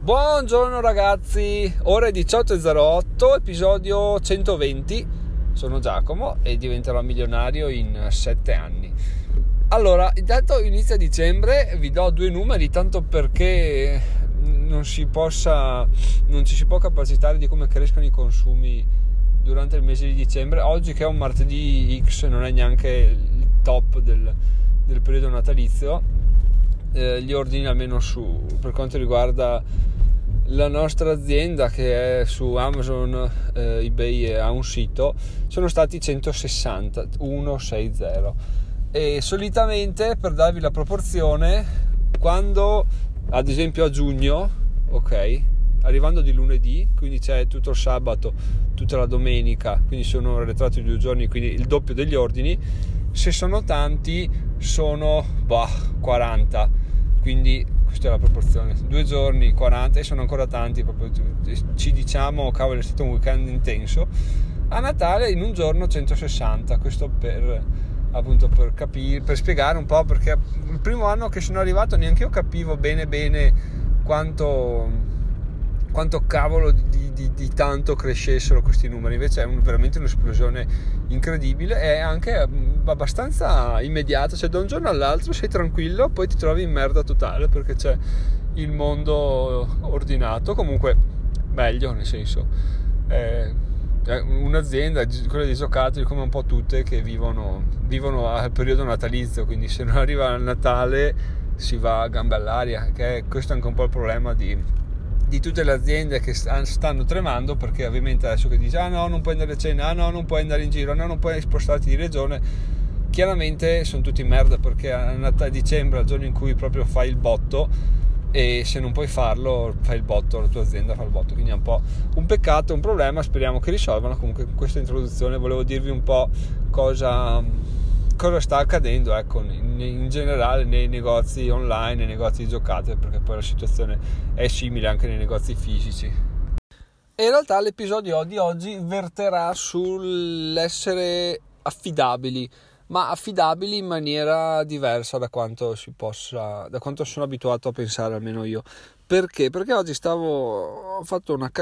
Buongiorno ragazzi, ore 18.08, episodio 120. Sono Giacomo e diventerò milionario in 7 anni. Allora, intanto inizia dicembre, vi do 2 numeri tanto perché non ci si può capacitare di come crescono i consumi durante il mese di dicembre. Oggi che è un martedì X, non è neanche il top del periodo natalizio. Gli ordini, almeno per quanto riguarda la nostra azienda, che è su Amazon, eBay e ha un sito, sono stati 160 e solitamente, per darvi la proporzione, quando ad esempio a giugno, ok, arrivando di lunedì, quindi c'è tutto il sabato, tutta la domenica, quindi sono arretrato di 2 giorni, quindi il doppio degli ordini. Se sono tanti sono 40, quindi questa è la proporzione, 2 giorni 40 e sono ancora tanti, proprio ci diciamo cavolo, è stato un weekend intenso. A Natale in un giorno 160, questo per capire, per spiegare un po', perché il primo anno che sono arrivato neanche io capivo bene quanto cavolo di tanto crescessero questi numeri. Invece è veramente un'esplosione incredibile e anche abbastanza immediata, cioè da un giorno all'altro sei tranquillo, poi ti trovi in merda totale perché c'è il mondo ordinato. Comunque meglio, nel senso, un'azienda, quella dei giocattoli, come un po' tutte, che vivono al periodo natalizio, quindi se non arriva il Natale si va a gambe all'aria, che questo è anche un po' il problema di tutte le aziende che stanno tremando, perché ovviamente adesso che dici no, non puoi andare a cena, no, non puoi andare in giro, no, non puoi spostarti di regione, chiaramente sono tutti in merda, perché a dicembre, al giorno in cui proprio fai il botto, e se non puoi farlo fai il botto, la tua azienda fa il botto, quindi è un po' un peccato, un problema, speriamo che risolvano. Comunque con questa introduzione volevo dirvi un po' cosa sta accadendo, ecco, in generale nei negozi online, nei negozi di giocate, perché poi la situazione è simile anche nei negozi fisici. E in realtà l'episodio di oggi verterà sull'essere affidabili, ma affidabili in maniera diversa da quanto sono abituato a pensare, almeno io. Perché? Perché oggi ho fatto un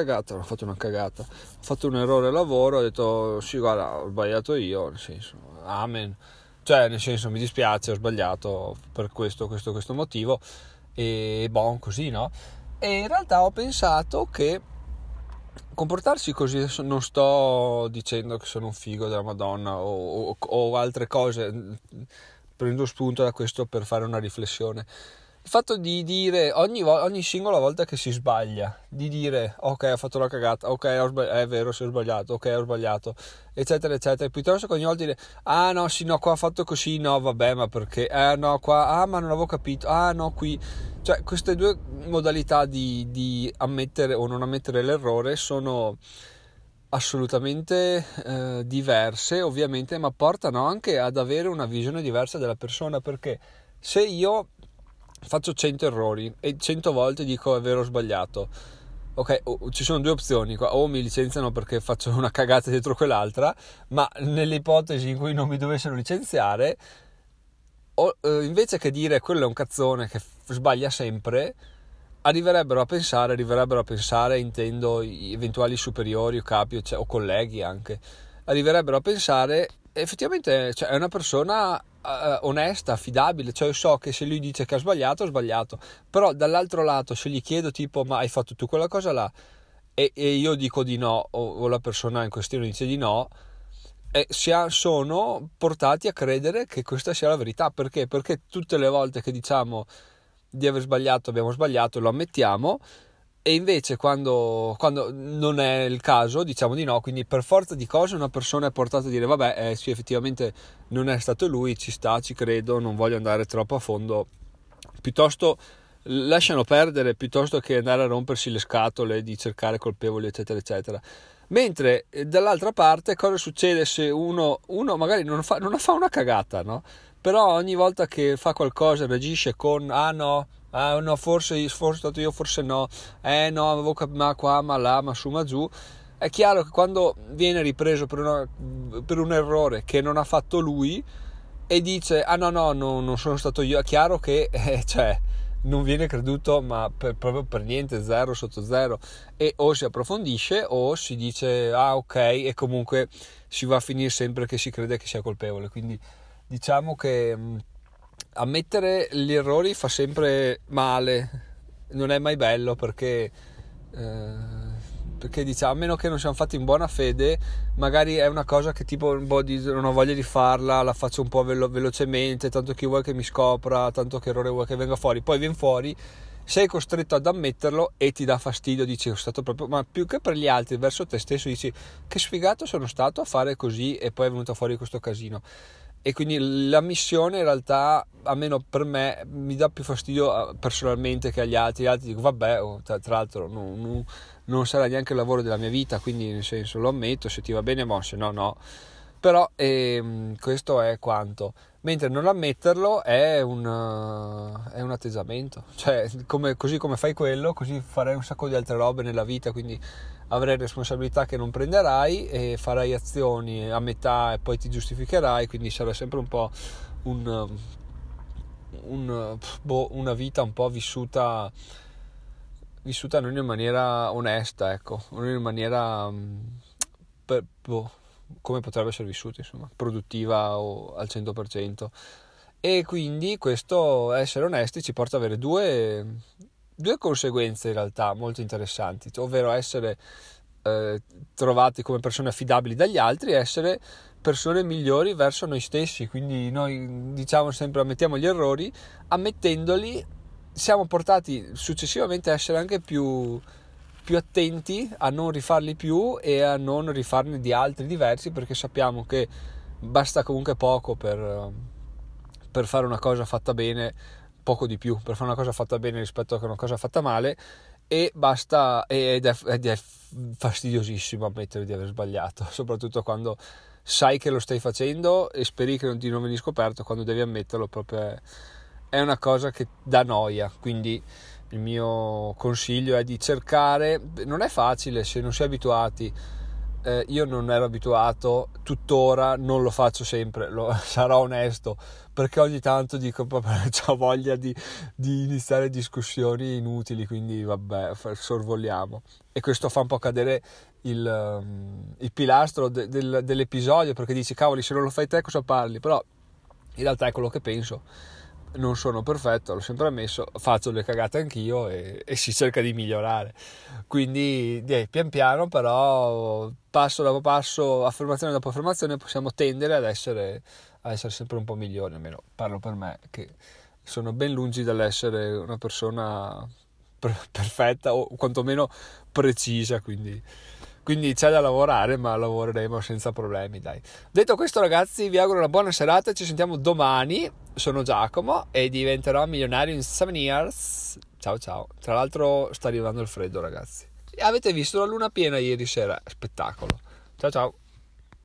errore al lavoro, ho detto sì, guarda, ho sbagliato io, nel senso, amen. Cioè, nel senso, mi dispiace, ho sbagliato per questo motivo, e così, no? E in realtà ho pensato che comportarsi così, adesso non sto dicendo che sono un figo della Madonna o altre cose, prendo spunto da questo per fare una riflessione. Il fatto di dire ogni singola volta che si sbaglia, di dire ok, ho fatto la cagata, ok, è vero, se ho sbagliato, ok, ho sbagliato, eccetera eccetera, piuttosto che ogni volta dire no, sì, no, qua ho fatto così, no, vabbè, ma perché, no, qua, ma non avevo capito, no, qui. Cioè, queste due modalità di ammettere o non ammettere l'errore sono assolutamente diverse, ovviamente, ma portano anche ad avere una visione diversa della persona, perché se io faccio 100 errori e 100 volte dico è vero, ho sbagliato, ok, ci sono 2 opzioni qua: o mi licenziano perché faccio una cagata dietro quell'altra, ma nelle ipotesi in cui non mi dovessero licenziare, o invece che dire quello è un cazzone che sbaglia sempre, arriverebbero a pensare, intendo gli eventuali superiori o capi o colleghi, anche arriverebbero a pensare effettivamente, cioè, è una persona onesta, affidabile, cioè io so che se lui dice che ha sbagliato, però dall'altro lato se gli chiedo tipo ma hai fatto tu quella cosa là e io dico di no, o la persona in questione dice di no, sono portati a credere che questa sia la verità. Perché tutte le volte che diciamo di aver sbagliato, abbiamo sbagliato, lo ammettiamo, e invece quando non è il caso diciamo di no. Quindi per forza di cose una persona è portata a dire vabbè, sì, effettivamente non è stato lui, ci sta, ci credo, non voglio andare troppo a fondo, piuttosto lasciano perdere, piuttosto che andare a rompersi le scatole di cercare colpevoli, eccetera eccetera. Mentre dall'altra parte cosa succede se uno magari non fa una cagata, no? Però ogni volta che fa qualcosa reagisce con no, forse stato io, forse no, no, avevo ma qua, ma là, ma su, ma giù. È chiaro che quando viene ripreso per un errore che non ha fatto lui e dice no, non sono stato io, è chiaro che non viene creduto, ma proprio per niente, zero sotto zero, e o si approfondisce o si dice ok, e comunque si va a finire sempre che si crede che sia colpevole. Quindi diciamo che ammettere gli errori fa sempre male, non è mai bello, perché diciamo, a meno che non siamo fatti in buona fede, magari è una cosa che tipo non ho voglia di farla, la faccio un po' velocemente, tanto chi vuoi che mi scopra, tanto che errore vuoi che venga fuori, poi viene fuori, sei costretto ad ammetterlo e ti dà fastidio, dici è stato proprio, ma più che per gli altri, verso te stesso dici che sfigato sono stato a fare così e poi è venuto fuori questo casino. E quindi la missione in realtà, almeno per me, mi dà più fastidio personalmente che agli altri. Gli altri dico vabbè, tra l'altro non sarà neanche il lavoro della mia vita, quindi nel senso lo ammetto, se ti va bene se no. Però questo è quanto. Mentre non ammetterlo è un atteggiamento, cioè così come fai quello, così farai un sacco di altre robe nella vita, quindi avrai responsabilità che non prenderai e farai azioni a metà e poi ti giustificherai, quindi sarà sempre un po' una vita un po' vissuta non in maniera onesta, ecco, non in maniera come potrebbe essere vissuta, insomma, produttiva o al 100%. E quindi questo, essere onesti, ci porta ad avere due conseguenze in realtà molto interessanti, ovvero essere trovati come persone affidabili dagli altri e essere persone migliori verso noi stessi. Quindi noi diciamo sempre ammettiamo gli errori, ammettendoli siamo portati successivamente a essere anche più attenti a non rifarli più e a non rifarne di altri diversi, perché sappiamo che basta comunque poco per fare una cosa fatta bene, poco di più per fare una cosa fatta bene rispetto a una cosa fatta male, e basta, ed è fastidiosissimo ammettere di aver sbagliato, soprattutto quando sai che lo stai facendo e speri che non venga scoperto. Quando devi ammetterlo proprio è una cosa che dà noia. Quindi il mio consiglio è di cercare, non è facile se non si è abituati, io non ero abituato, tuttora non lo faccio sempre, sarò onesto, perché ogni tanto dico proprio ho voglia di iniziare discussioni inutili, quindi vabbè, sorvoliamo, e questo fa un po' cadere il pilastro dell'episodio, perché dici cavoli, se non lo fai te cosa parli? Però in realtà è quello che penso. Non sono perfetto, l'ho sempre ammesso, faccio le cagate anch'io e si cerca di migliorare. Quindi pian piano, però passo dopo passo, affermazione dopo affermazione, possiamo tendere ad essere sempre un po' migliori. Almeno parlo per me, che sono ben lungi dall'essere una persona perfetta o quantomeno precisa, quindi c'è da lavorare, ma lavoreremo senza problemi, dai. Detto questo, ragazzi, vi auguro una buona serata, ci sentiamo domani. Sono Giacomo e diventerò milionario in 7 years. Ciao ciao. Tra l'altro sta arrivando il freddo, ragazzi. Avete visto la luna piena ieri sera? Spettacolo. Ciao ciao.